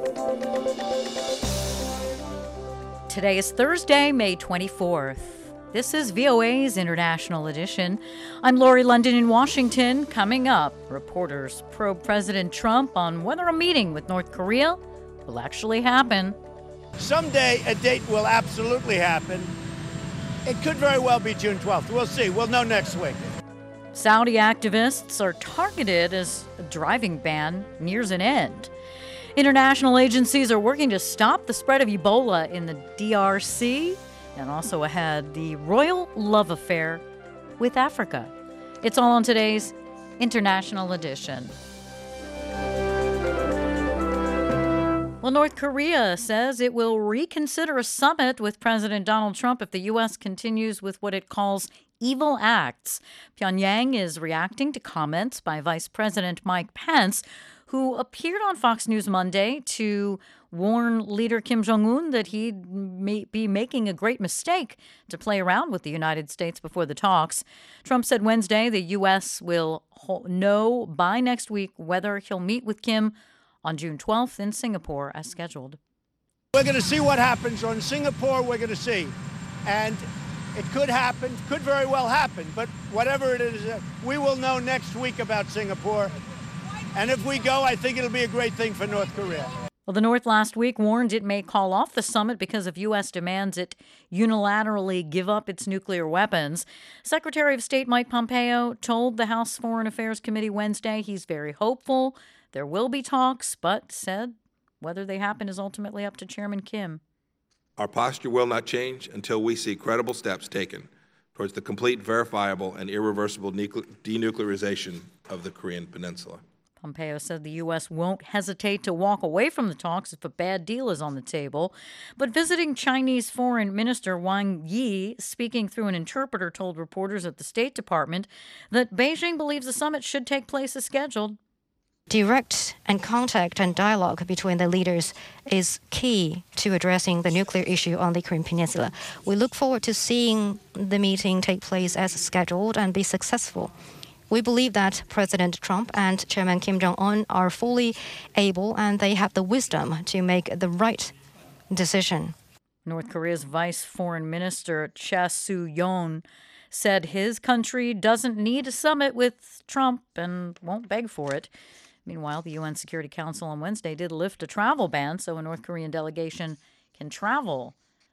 Today is Thursday, May 24th. This is VOA's International Edition. I'm Lori London in Washington. Coming up, reporters probe President Trump on whether a meeting with North Korea will actually happen. Someday a date will absolutely happen. It could very well be June 12th. We'll see. We'll know next week. Saudi activists are targeted as a driving ban nears an end. International agencies are working to stop the spread of Ebola in the DRC. And also ahead, the royal love affair with Africa. It's all on today's International Edition. Well, North Korea says it will reconsider a summit with President Donald Trump if the U.S. continues with what it calls evil acts. Pyongyang is reacting to comments by Vice President Mike Pence, who appeared on Fox News Monday to warn leader Kim Jong-un that he'd may be making a great mistake to play around with the United States before the talks. Trump said Wednesday the U.S. will know by next week whether he'll meet with Kim on June 12th in Singapore as scheduled. We're going to see what happens on Singapore. We're going to see. And it could happen, could very well happen. But whatever it is, we will know next week about Singapore. And if we go, I think it'll be a great thing for North Korea. Well, the North last week warned it may call off the summit because of U.S. demands it unilaterally give up its nuclear weapons. Secretary of State Mike Pompeo told the House Foreign Affairs Committee Wednesday he's very hopeful there will be talks, but said whether they happen is ultimately up to Chairman Kim. Our posture will not change until we see credible steps taken towards the complete, verifiable, and irreversible denuclearization of the Korean Peninsula. Pompeo said the U.S. won't hesitate to walk away from the talks if a bad deal is on the table. But visiting Chinese Foreign Minister Wang Yi, speaking through an interpreter, told reporters at the State Department that Beijing believes the summit should take place as scheduled. Direct and contact and dialogue between the leaders is key to addressing the nuclear issue on the Korean Peninsula. We look forward to seeing the meeting take place as scheduled and be successful. We believe that President Trump and Chairman Kim Jong-un are fully able and they have the wisdom to make the right decision. North Korea's Vice Foreign Minister Cha Soo-yeon said his country doesn't need a summit with Trump and won't beg for it. Meanwhile, the UN Security Council on Wednesday did lift a travel ban so a North Korean delegation can travel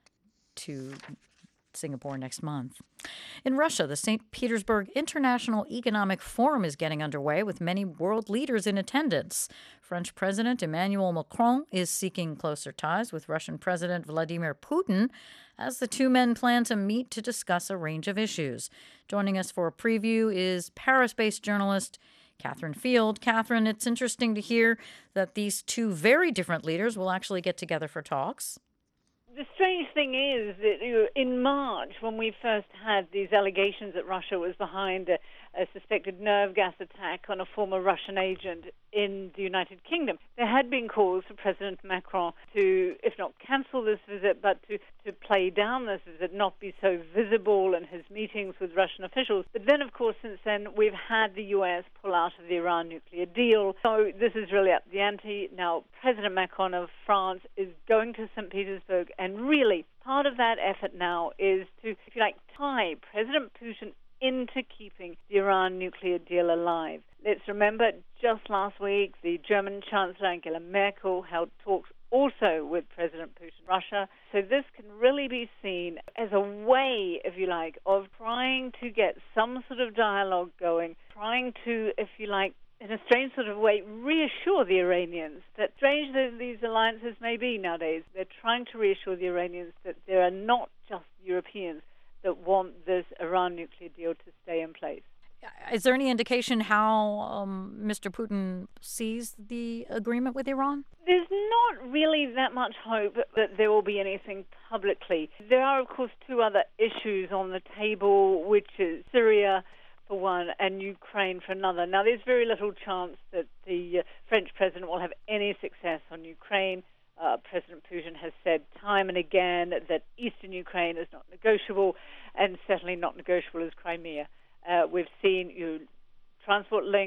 to Singapore next month. In Russia, the St. Petersburg International Economic Forum is getting underway with many world leaders in attendance. French President Emmanuel Macron is seeking closer ties with Russian President Vladimir Putin as the two men plan to meet to discuss a range of issues. Joining us for a preview is Paris-based journalist Catherine Field. Catherine, it's interesting to hear that these two very different leaders will actually get together for talks. The strange thing is that in March, when we first had these allegations that Russia was behind a suspected nerve gas attack on a former Russian agent in the United Kingdom, there had been calls for President Macron to, if not cancel this visit, but to play down this visit, not be so visible in his meetings with Russian officials. But then, of course, since then, we've had the U.S. pull out of the Iran nuclear deal. So this is really up the ante. Now, President Macron of France is going to St. Petersburg, and really part of that effort now is to, if you like, tie President Putin into keeping the Iran nuclear deal alive. Let's remember, just last week, the German Chancellor Angela Merkel held talks also with President Putin, Russia. So this can really be seen as a way, if you like, of trying to get some sort of dialogue going, trying to, if you like, in a strange sort of way, reassure the Iranians that, strange that these alliances may be nowadays, they're trying to reassure the Iranians that there are not just Europeans that want this Iran nuclear deal to stay in place. Is there any indication how Mr. Putin sees the agreement with Iran? There's not really that much hope that there will be anything publicly. There are, of course, two other issues on the table, which is Syria for one and Ukraine for another. Now, there's very little chance that the French president will have any success on Ukraine. President Putin has said time and again that eastern Ukraine is not negotiable, and certainly not negotiable is Crimea. We've seen transport links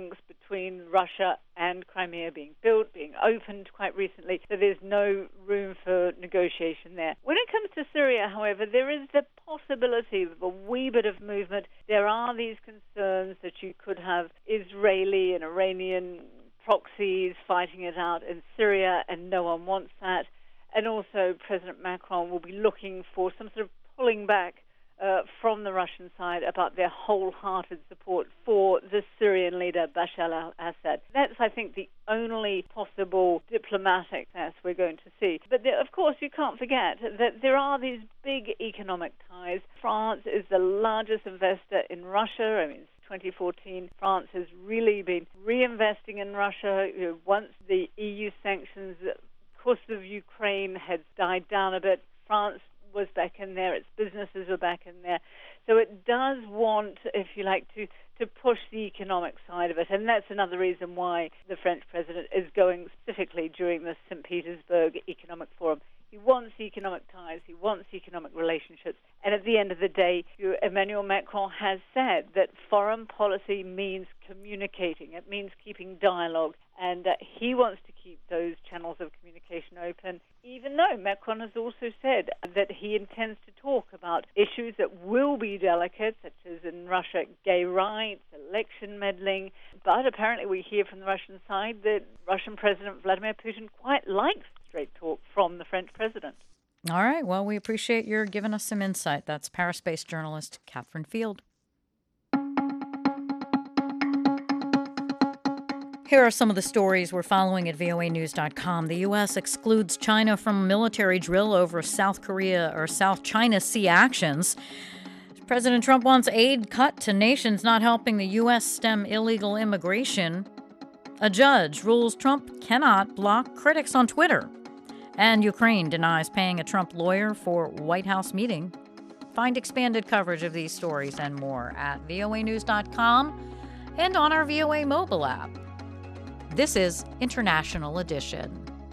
between Russia and Crimea being built, being opened quite recently, so there's no room for negotiation there. When it comes to Syria, however, there is the possibility of a wee bit of movement. There are these concerns that you could have Israeli and Iranian proxies fighting it out in Syria, and no one wants that. And also President Macron will be looking for some sort of pulling back from the Russian side about their wholehearted support for the Syrian leader Bashar al-Assad. That's, I think, the only possible diplomatic success we're going to see. But of course, you can't forget that there are these big economic ties. France is the largest investor in Russia. I mean, 2014, France has really been reinvesting in Russia. Once the EU sanctions, of course, of Ukraine had died down a bit, France was back in there, its businesses were back in there. So it does want, if you like, to push the economic side of it. And that's another reason why the French president is going specifically during the St. Petersburg Economic Forum. He wants economic ties, he wants economic relationships. And at the end of the day, Emmanuel Macron has said that foreign policy means communicating. It means keeping dialogue. And he wants to keep those channels of communication open, even though Macron has also said that he intends to talk about issues that will be delicate, such as in Russia, gay rights, election meddling. But apparently we hear from the Russian side that Russian President Vladimir Putin quite likes straight talk from the French president. All right. Well, we appreciate your giving us some insight. That's Paris-based journalist Catherine Field. Here are some of the stories we're following at voanews.com. The U.S. excludes China from military drill over South Korea or South China Sea actions. President Trump wants aid cut to nations not helping the U.S. stem illegal immigration. A judge rules Trump cannot block critics on Twitter. And Ukraine denies paying a Trump lawyer for White House meeting. Find expanded coverage of these stories and more at voanews.com and on our VOA mobile app. This is International Edition.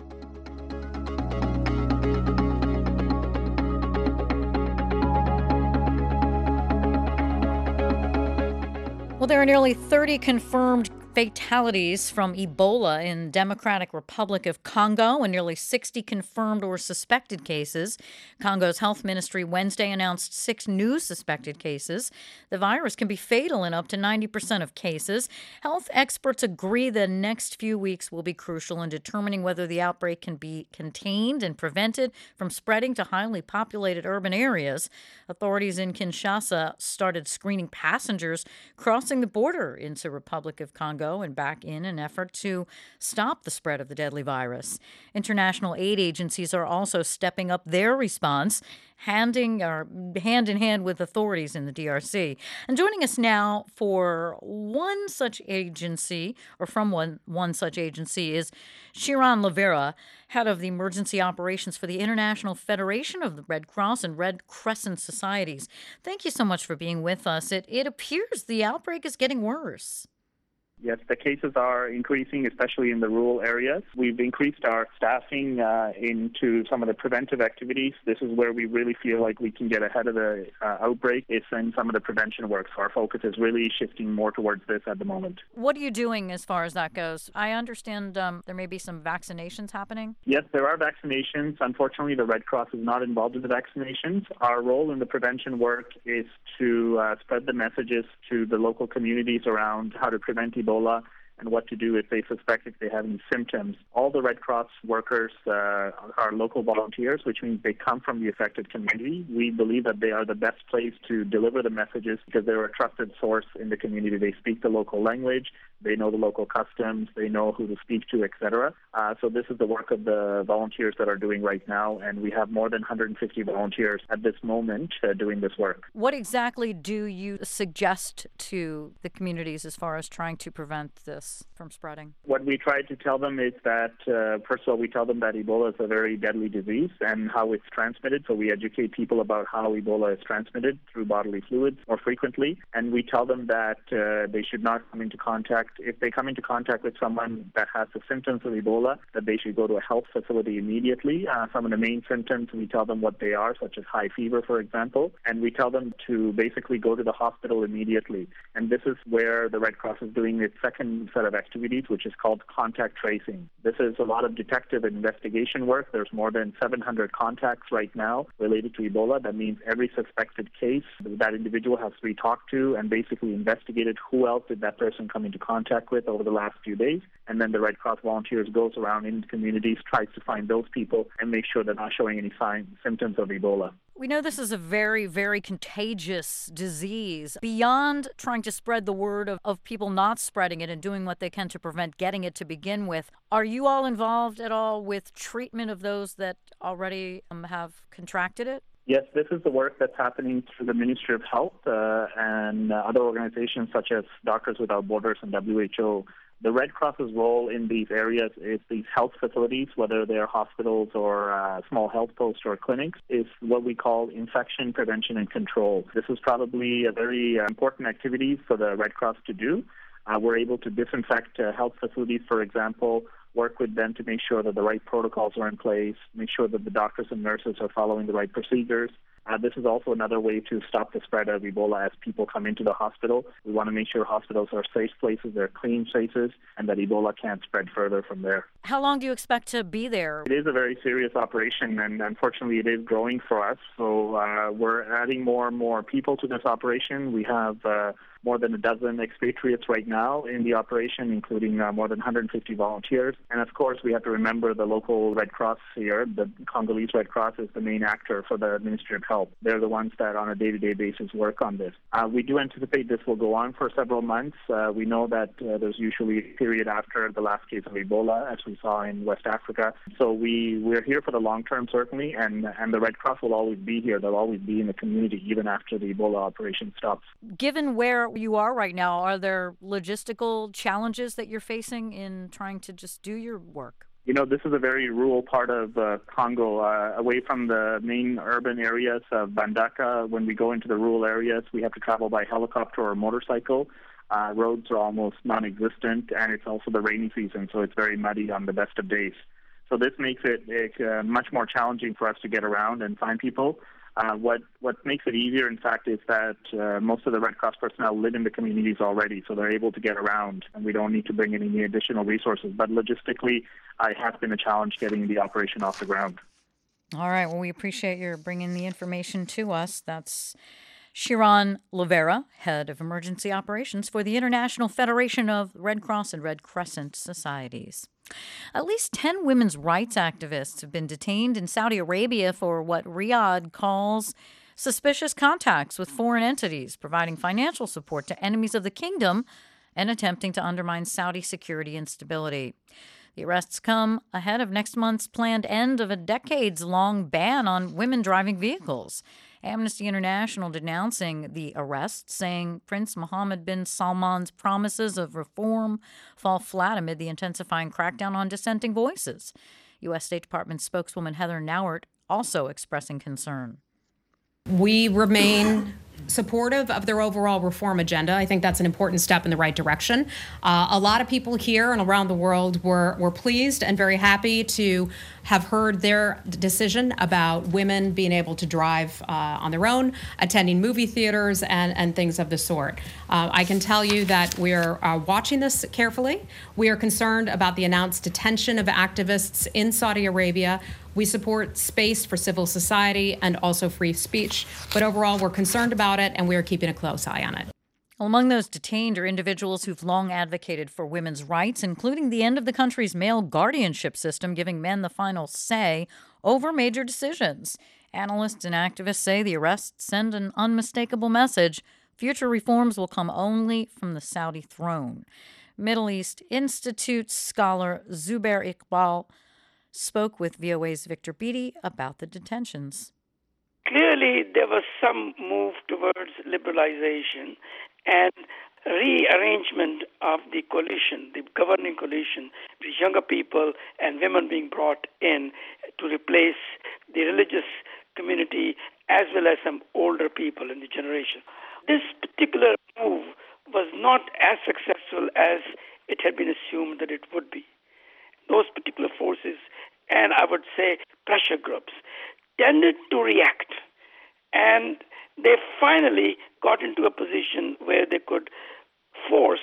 Well, there are nearly 30 confirmed fatalities from Ebola in Democratic Republic of Congo and nearly 60 confirmed or suspected cases. Congo's health ministry Wednesday announced 6 new suspected cases. The virus can be fatal in up to 90% of cases. Health experts agree the next few weeks will be crucial in determining whether the outbreak can be contained and prevented from spreading to highly populated urban areas. Authorities in Kinshasa started screening passengers crossing the border into Republic of Congo and back in an effort to stop the spread of the deadly virus. International aid agencies are also stepping up their response, hand in hand with authorities in the DRC. And joining us now for one such agency, or from one such agency, is Shiran Lavera, head of the emergency operations for the International Federation of the Red Cross and Red Crescent Societies. Thank you so much for being with us. It appears the outbreak is getting worse. Yes, the cases are increasing, especially in the rural areas. We've increased our staffing into some of the preventive activities. This is where we really feel like we can get ahead of the outbreak. It's in some of the prevention work. So our focus is really shifting more towards this at the moment. What are you doing as far as that goes? I understand there may be some vaccinations happening. Yes, there are vaccinations. Unfortunately, the Red Cross is not involved in the vaccinations. Our role in the prevention work is to spread the messages to the local communities around how to prevent Ebola and what to do if they suspect if they have any symptoms. All the Red Cross workers are local volunteers, which means they come from the affected community. We believe that they are the best place to deliver the messages because they're a trusted source in the community. They speak the local language, they know the local customs, they know who to speak to, etc. So this is the work of the volunteers that are doing right now, and we have more than 150 volunteers at this moment doing this work. What exactly do you suggest to the communities as far as trying to prevent this from spreading? What we try to tell them is that, first of all, we tell them that Ebola is a very deadly disease and how it's transmitted. So we educate people about how Ebola is transmitted through bodily fluids more frequently. And we tell them that they should not come into contact. If they come into contact with someone that has the symptoms of Ebola, that they should go to a health facility immediately. Some of the main symptoms, we tell them what they are, such as high fever, for example. And we tell them to basically go to the hospital immediately. And this is where the Red Cross is doing its second set of activities, which is called contact tracing. This is a lot of detective and investigation work. There's more than 700 contacts right now related to Ebola. That means every suspected case that individual has to be talked to and basically investigated who else did that person come into contact with over the last few days. And then the Red Cross volunteers goes around in communities, tries to find those people and make sure they're not showing any symptoms of Ebola. We know this is a very, very contagious disease. Beyond trying to spread the word of people not spreading it and doing what they can to prevent getting it to begin with, are you all involved at all with treatment of those that already have contracted it? Yes, this is the work that's happening through the Ministry of Health and other organizations such as Doctors Without Borders and WHO. The Red Cross's role in these areas is these health facilities, whether they're hospitals or small health posts or clinics, is what we call infection prevention and control. This is probably a very important activity for the Red Cross to do. We're able to disinfect health facilities, for example, work with them to make sure that the right protocols are in place, make sure that the doctors and nurses are following the right procedures. This is also another way to stop the spread of Ebola as people come into the hospital. We want to make sure hospitals are safe places, they're clean places, and that Ebola can't spread further from there. How long do you expect to be there? It is a very serious operation, and unfortunately it is growing for us. So we're adding more and more people to this operation. We have more than a dozen expatriates right now in the operation, including more than 150 volunteers. And of course, we have to remember the local Red Cross here. The Congolese Red Cross is the main actor for the Ministry of Health. They're the ones that on a day-to-day basis work on this. We do anticipate this will go on for several months. We know that there's usually a period after the last case of Ebola, as we saw in West Africa. So we're here for the long term, certainly, and the Red Cross will always be here. They'll always be in the community, even after the Ebola operation stops. Given where you are right now, are there logistical challenges that you're facing in trying to just do your work? You know, this is a very rural part of Congo, away from the main urban areas of Bandaka. When we go into the rural areas, we have to travel by helicopter or motorcycle. Roads are almost non-existent, and it's also the rainy season, so it's very muddy on the best of days. So this makes it much more challenging for us to get around and find people. What makes it easier, in fact, is that most of the Red Cross personnel live in the communities already, so they're able to get around, and we don't need to bring in any additional resources. But logistically, it has been a challenge getting the operation off the ground. All right. Well, we appreciate your bringing the information to us. That's Shiran Lovera, head of emergency operations for the International Federation of Red Cross and Red Crescent Societies. At least 10 women's rights activists have been detained in Saudi Arabia for what Riyadh calls suspicious contacts with foreign entities, providing financial support to enemies of the kingdom and attempting to undermine Saudi security and stability. The arrests come ahead of next month's planned end of a decades-long ban on women driving vehicles. Amnesty International denouncing the arrests, saying Prince Mohammed bin Salman's promises of reform fall flat amid the intensifying crackdown on dissenting voices. U.S. State Department spokeswoman Heather Nauert also expressing concern. We remain supportive of their overall reform agenda. I think that's an important step in the right direction. A lot of people here and around the world were pleased and very happy to have heard their decision about women being able to drive on their own, attending movie theaters, and things of the sort. I can tell you that we're watching this carefully. We are concerned about the announced detention of activists in Saudi Arabia. We support space for civil society and also free speech. But overall, we're concerned about it, and we are keeping a close eye on it. Among those detained are individuals who've long advocated for women's rights, including the end of the country's male guardianship system, giving men the final say over major decisions. Analysts and activists say the arrests send an unmistakable message. Future reforms will come only from the Saudi throne. Middle East Institute scholar Zubair Iqbal spoke with VOA's Victor Beattie about the detentions. Clearly, there was some move towards liberalization and rearrangement of the coalition, the governing coalition, with younger people and women being brought in to replace the religious community as well as some older people in the generation. This particular move was not as successful as it had been assumed that it would be. Those particular forces, and I would say pressure groups, tended to react. And they finally got into a position where they could force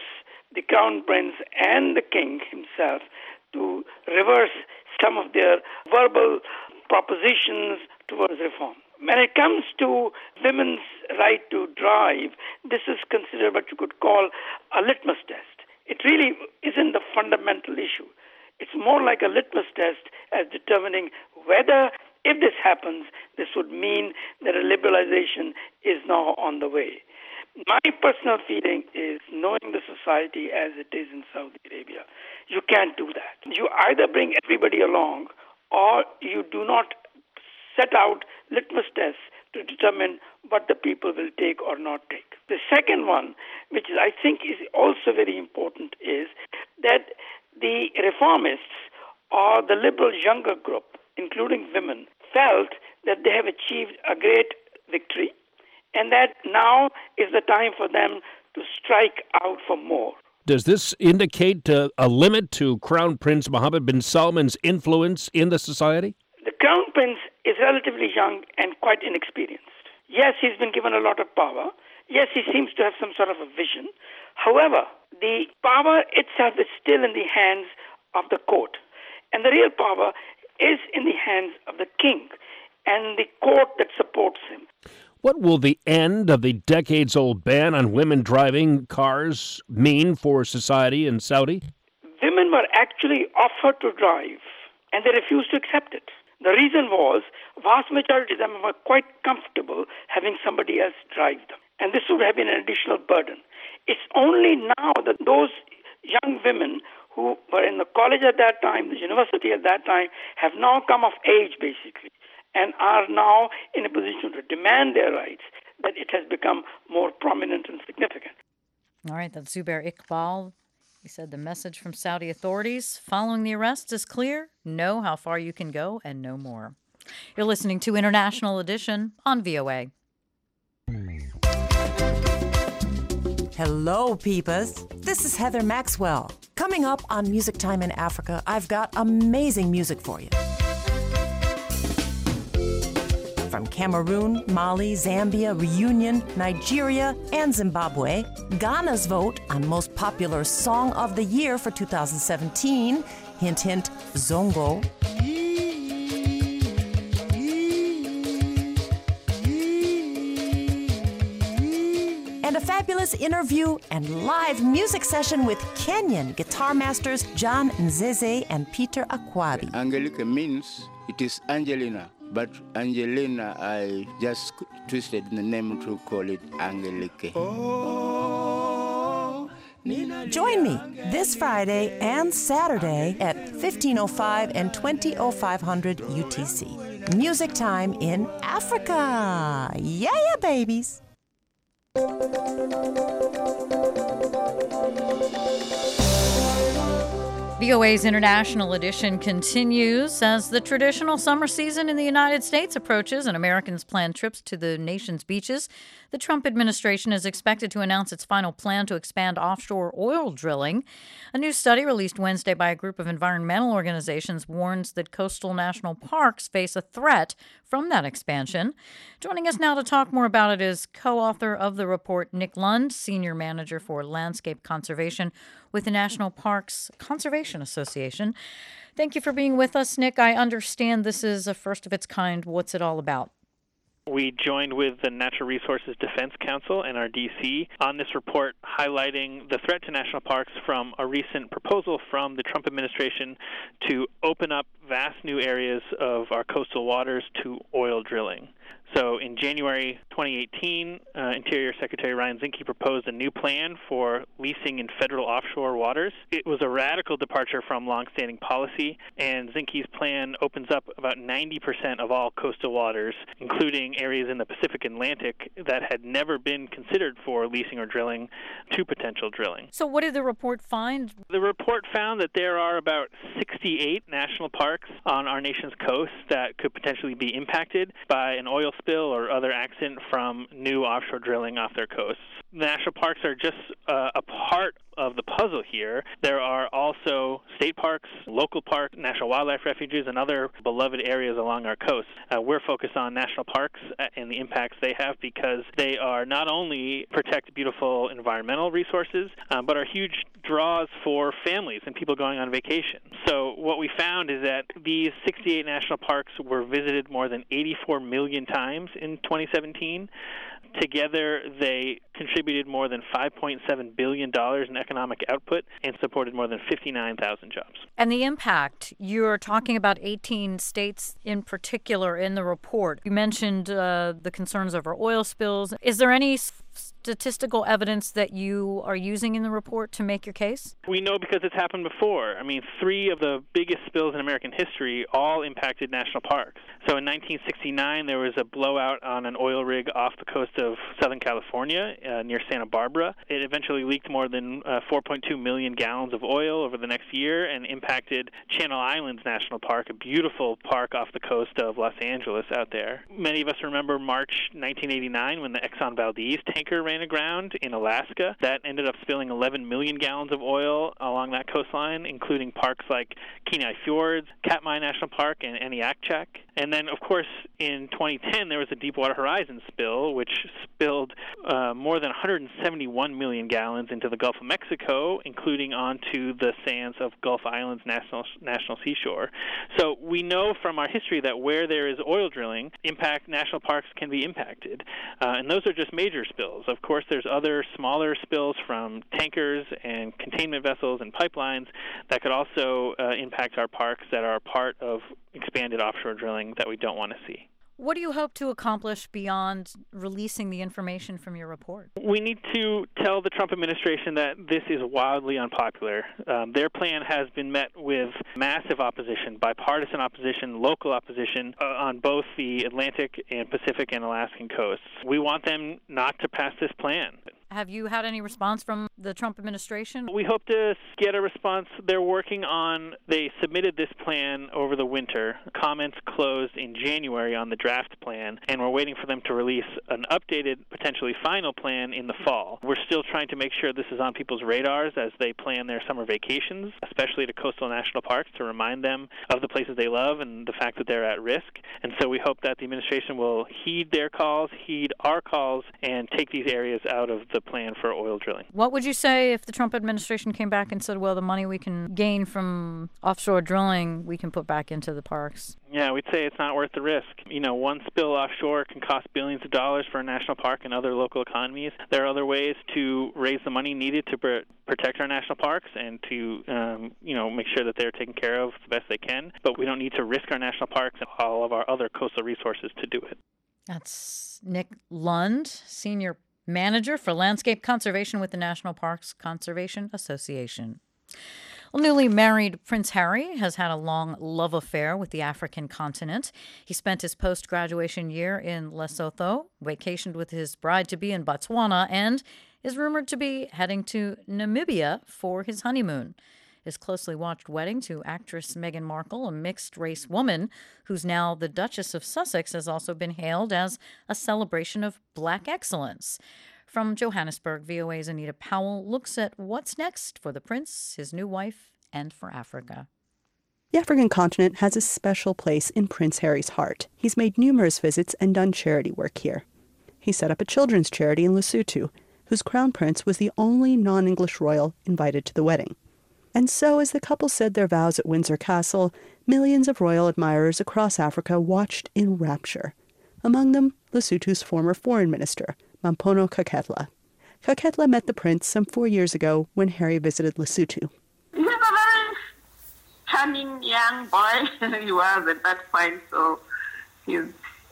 the Crown Prince and the King himself to reverse some of their verbal propositions towards reform. When it comes to women's right to drive, this is considered what you could call a litmus test. It really isn't the fundamental issue. It's more like a litmus test as determining whether, if this happens, this would mean that a liberalization is now on the way. My personal feeling is, knowing the society as it is in Saudi Arabia, you can't do that. You either bring everybody along or you do not set out litmus tests to determine what the people will take or not take. The second one, which I think is also very important, is that the reformists or the liberal younger group, including women, felt that they have achieved a great victory and that now is the time for them to strike out for more. Does this indicate a limit to Crown Prince Mohammed bin Salman's influence in the society? The Crown Prince is relatively young and quite inexperienced. Yes, he's been given a lot of power. Yes, he seems to have some sort of a vision. However, the power itself is still in the hands of the court. And the real power is in the hands of the king and the court that supports him. What will the end of the decades-old ban on women driving cars mean for society in Saudi? Women were actually offered to drive, and they refused to accept it. The reason was, vast majority of them were quite comfortable having somebody else drive them, and this would have been an additional burden. It's only now that those young women who were in the college at that time, the university at that time, have now come of age, basically, and are now in a position to demand their rights, that it has become more prominent and significant. All right, that's Zubair Iqbal. He said the message from Saudi authorities following the arrest is clear: know how far you can go and no more. You're listening to International Edition on VOA. Hello, peepas. This is Heather Maxwell. Coming up on Music Time in Africa, I've got amazing music for you. From Cameroon, Mali, Zambia, Reunion, Nigeria, and Zimbabwe, Ghana's vote on Most Popular Song of the Year for 2017, hint, hint, Zongo. And a fabulous interview and live music session with Kenyan guitar masters John Nzeze and Peter Akwabi. Angelique means it is Angelina. But Angelina, I just twisted the name to call it Angelique. Join me this Friday and Saturday at 15:05 and 20:0500 UTC. Music Time in Africa. Yeah, babies. VOA's International Edition continues as the traditional summer season in the United States approaches and Americans plan trips to the nation's beaches. The Trump administration is expected to announce its final plan to expand offshore oil drilling. A new study released Wednesday by a group of environmental organizations warns that coastal national parks face a threat from that expansion. Joining us now to talk more about it is co-author of the report, Nick Lund, Senior Manager for Landscape Conservation with the National Parks Conservation Association. Thank you for being with us, Nick. I understand this is a first of its kind. What's it all about? We joined with the Natural Resources Defense Council, NRDC, on this report highlighting the threat to national parks from a recent proposal from the Trump administration to open up vast new areas of our coastal waters to oil drilling. So in January 2018, Interior Secretary Ryan Zinke proposed a new plan for leasing in federal offshore waters. It was a radical departure from longstanding policy, and Zinke's plan opens up about 90% of all coastal waters, including areas in the Pacific Atlantic that had never been considered for leasing or drilling, to potential drilling. So what did the report find? The report found that there are about 68 national parks on our nation's coast that could potentially be impacted by an oil spill or other accident from new offshore drilling off their coasts. The national parks are just a part of the puzzle here. There are also state parks, local parks, national wildlife refuges, and other beloved areas along our coast. We're focused on national parks and the impacts they have because they are not only protect beautiful environmental resources, but are huge draws for families and people going on vacation. So what we found is that these 68 national parks were visited more than 84 million times in 2017. Together, they contributed more than $5.7 billion in economic output and supported more than 59,000 jobs. And the impact, you're talking about 18 states in particular in the report. You mentioned the concerns over oil spills. Is there any statistical evidence that you are using in the report to make your case? We know because it's happened before. I mean, 3 of the biggest spills in American history all impacted national parks. So in 1969, there was a blowout on an oil rig off the coast of Southern California near Santa Barbara. It eventually leaked more than 4.2 million gallons of oil over the next year and impacted Channel Islands National Park, a beautiful park off the coast of Los Angeles out there. Many of us remember March 1989 when the Exxon Valdez tanker ran aground in Alaska. That ended up spilling 11 million gallons of oil along that coastline, including parks like Kenai Fjords, Katmai National Park, and Eniakchak. And then, of course, in 2010, there was a Deepwater Horizon spill, which spilled more than 171 million gallons into the Gulf of Mexico, including onto the sands of Gulf Islands National Seashore. So we know from our history that where there is oil drilling, national parks can be impacted. And those are just major spills. Of course, there's other smaller spills from tankers and containment vessels and pipelines that could also impact our parks that are part of expanded offshore drilling that we don't want to see. What do you hope to accomplish beyond releasing the information from your report? We need to tell the Trump administration that this is wildly unpopular. Their plan has been met with massive opposition, bipartisan opposition, local opposition on both the Atlantic and Pacific and Alaskan coasts. We want them not to pass this plan. Have you had any response from the Trump administration? We hope to get a response. They submitted this plan over the winter. Comments closed in January on the draft plan, and we're waiting for them to release an updated, potentially final plan in the fall. We're still trying to make sure this is on people's radars as they plan their summer vacations, especially to coastal national parks, to remind them of the places they love and the fact that they're at risk. And so we hope that the administration will heed their calls, heed our calls, and take these areas out of the plan for oil drilling. What would you say if the Trump administration came back and said, well, the money we can gain from offshore drilling, we can put back into the parks? Yeah, we'd say it's not worth the risk. One spill offshore can cost billions of dollars for a national park and other local economies. There are other ways to raise the money needed to protect our national parks and to, make sure that they're taken care of the best they can. But we don't need to risk our national parks and all of our other coastal resources to do it. That's Nick Lund, Senior Manager for Landscape Conservation with the National Parks Conservation Association. Well, newly married Prince Harry has had a long love affair with the African continent. He spent his post-graduation year in Lesotho, vacationed with his bride-to-be in Botswana, and is rumored to be heading to Namibia for his honeymoon. His closely watched wedding to actress Meghan Markle, a mixed-race woman who's now the Duchess of Sussex, has also been hailed as a celebration of Black excellence. From Johannesburg, VOA's Anita Powell looks at what's next for the prince, his new wife, and for Africa. The African continent has a special place in Prince Harry's heart. He's made numerous visits and done charity work here. He set up a children's charity in Lesotho, whose crown prince was the only non-English royal invited to the wedding. And so, as the couple said their vows at Windsor Castle, millions of royal admirers across Africa watched in rapture. Among them, Lesotho's former foreign minister, Mampono Kaketla. Kaketla met the prince some 4 years ago when Harry visited Lesotho. He's a very charming young boy. He was at that point, so he's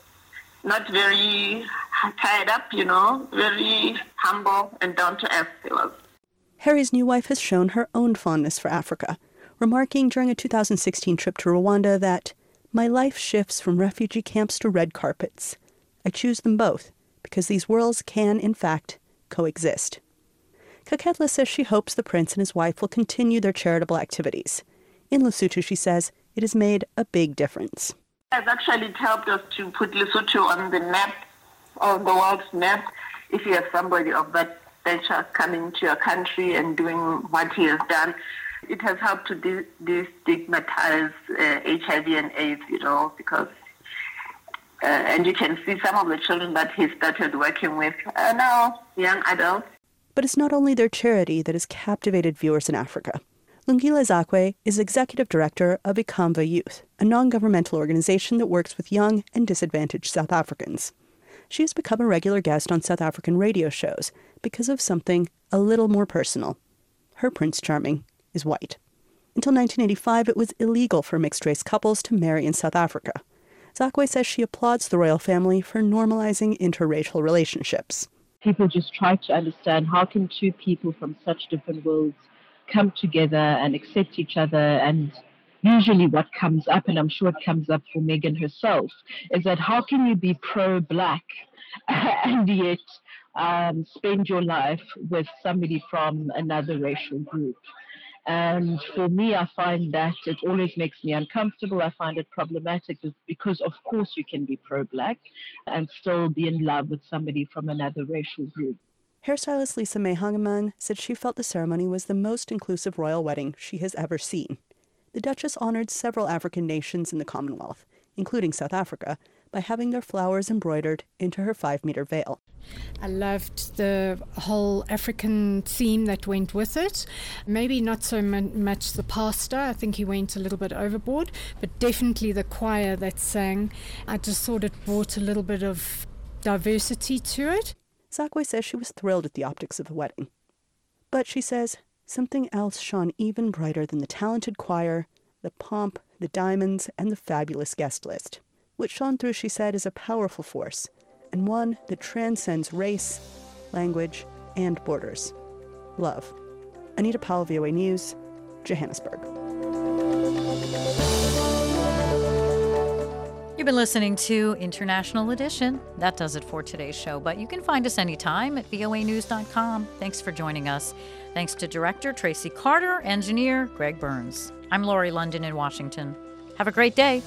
not very tied up, very humble and down to earth he was. Harry's new wife has shown her own fondness for Africa, remarking during a 2016 trip to Rwanda that, "My life shifts from refugee camps to red carpets. I choose them both, because these worlds can, in fact, coexist." Kaketla says she hopes the prince and his wife will continue their charitable activities. In Lesotho, she says, it has made a big difference. It has actually helped us to put Lesotho on the map, on the world's map. If you have somebody of that stature coming to your country and doing what he has done, it has helped to destigmatize HIV and AIDS, because and you can see some of the children that he started working with are now young adults. But it's not only their charity that has captivated viewers in Africa. Lungile Zakwe is executive director of Ikamva Youth, a non-governmental organization that works with young and disadvantaged South Africans. She has become a regular guest on South African radio shows because of something a little more personal. Her Prince Charming is white. Until 1985, it was illegal for mixed-race couples to marry in South Africa. Zakwe says she applauds the royal family for normalizing interracial relationships. People just try to understand how can two people from such different worlds come together and accept each other. And usually what comes up, and I'm sure it comes up for Meghan herself, is that how can you be pro-black and yet spend your life with somebody from another racial group? And for me, I find that it always makes me uncomfortable. I find it problematic because, of course, you can be pro-black and still be in love with somebody from another racial group. Hairstylist Lisa May Hangeman said she felt the ceremony was the most inclusive royal wedding she has ever seen. The Duchess honored several African nations in the Commonwealth, including South Africa, by having their flowers embroidered into her 5-meter veil. I loved the whole African theme that went with it. Maybe not so much the pastor. I think he went a little bit overboard, but definitely the choir that sang. I just thought it brought a little bit of diversity to it. Zakwe says she was thrilled at the optics of the wedding. But she says something else shone even brighter than the talented choir, the pomp, the diamonds, and the fabulous guest list. What shone through, she said, is a powerful force, and one that transcends race, language, and borders. Love. Anita Powell, VOA News, Johannesburg. You've been listening to International Edition. That does it for today's show, but you can find us anytime at voanews.com. Thanks for joining us. Thanks to Director Tracy Carter, Engineer Greg Burns. I'm Lori London in Washington. Have a great day.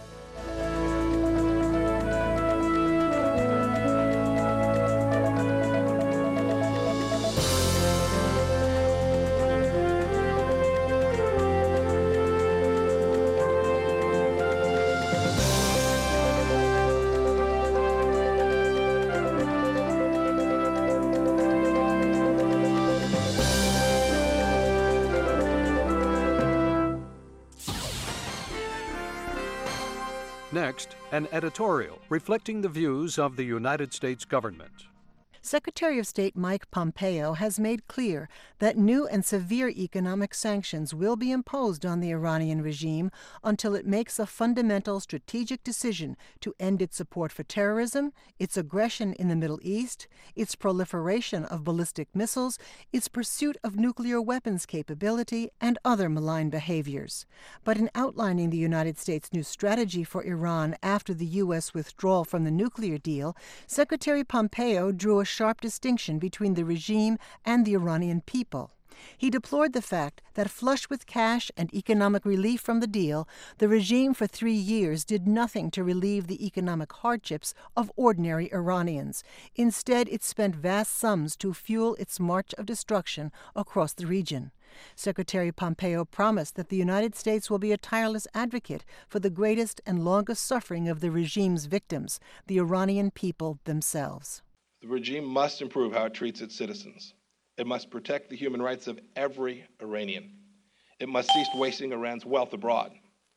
Next, an editorial reflecting the views of the United States government. Secretary of State Mike Pompeo has made clear that new and severe economic sanctions will be imposed on the Iranian regime until it makes a fundamental strategic decision to end its support for terrorism, its aggression in the Middle East, its proliferation of ballistic missiles, its pursuit of nuclear weapons capability, and other malign behaviors. But in outlining the United States' new strategy for Iran after the U.S. withdrawal from the nuclear deal, Secretary Pompeo drew a sharp distinction between the regime and the Iranian people. He deplored the fact that, flush with cash and economic relief from the deal, the regime for 3 years did nothing to relieve the economic hardships of ordinary Iranians. Instead, it spent vast sums to fuel its march of destruction across the region. Secretary Pompeo promised that the United States will be a tireless advocate for the greatest and longest suffering of the regime's victims, the Iranian people themselves. The regime must improve how it treats its citizens. It must protect the human rights of every Iranian. It must cease wasting Iran's wealth abroad.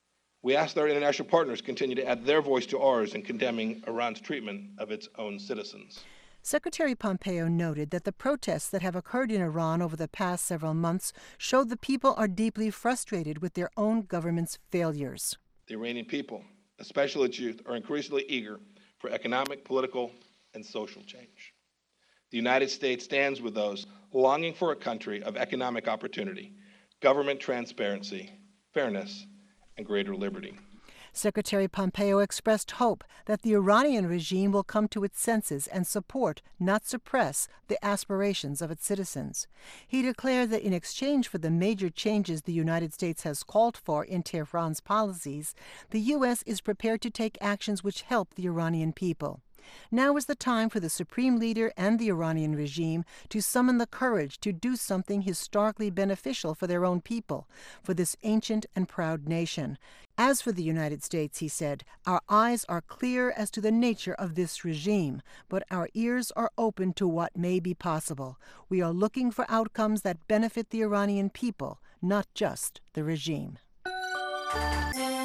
We ask that our international partners continue to add their voice to ours in condemning Iran's treatment of its own citizens. Secretary Pompeo noted that the protests that have occurred in Iran over the past several months show the people are deeply frustrated with their own government's failures. The Iranian people, especially its youth, are increasingly eager for economic, political, and social change. The United States stands with those longing for a country of economic opportunity, government transparency, fairness, and greater liberty. Secretary Pompeo expressed hope that the Iranian regime will come to its senses and support, not suppress, the aspirations of its citizens. He declared that in exchange for the major changes the United States has called for in Tehran's policies, the U.S. is prepared to take actions which help the Iranian people. Now is the time for the supreme leader and the Iranian regime to summon the courage to do something historically beneficial for their own people, for this ancient and proud nation. As for the United States, he said, our eyes are clear as to the nature of this regime, but our ears are open to what may be possible. We are looking for outcomes that benefit the Iranian people, not just the regime.